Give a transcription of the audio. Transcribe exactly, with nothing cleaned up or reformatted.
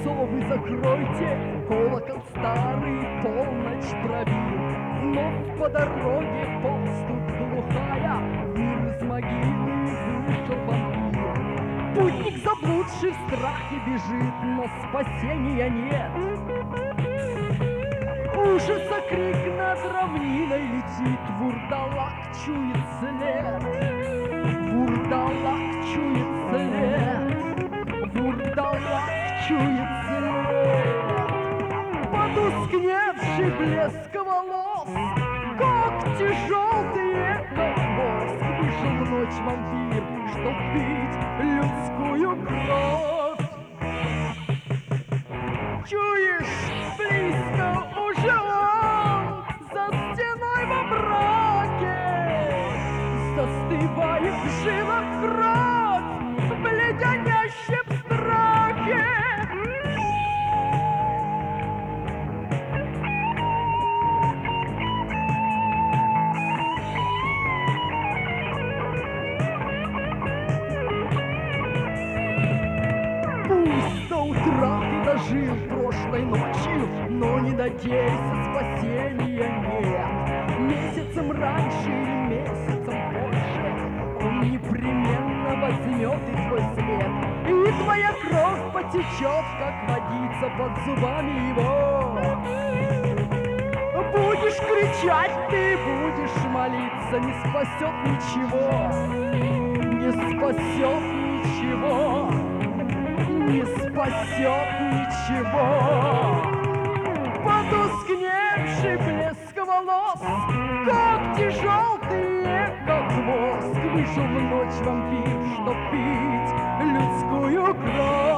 засовы закройте, колокол старый полночь пробил. Вновь по дороге ползтут глухая, в мир из могилы вышел вампир. Путник заблудший в страхе бежит, но спасения нет. Ужаса крик над равниной летит, вурдалак чует след. Вурдалак чует след. Вурдалак чует след. Потускневший блеск волос, когти желтые, как воск. Вышел в ночь вампир, чтоб пить людскую кровь. Чуешь, близко уже он, за стеной во мраке. Застывает в жилах кровь, в леденящем страхе. Пусть до утра ты дожил прошлой ночью, но не надейся, спасения нет. Месяцем раньше или месяцем позже он непременно возьмет и твой след. И твоя кровь потечет, как водица под зубами его. Будешь кричать, ты будешь молиться, не спасет ничего. Не спасет ничего. Не спасет ничего. Потускневший блеск волос, когти желтые, как воск. Вышел в ночь вампир, чтоб пить людскую кровь.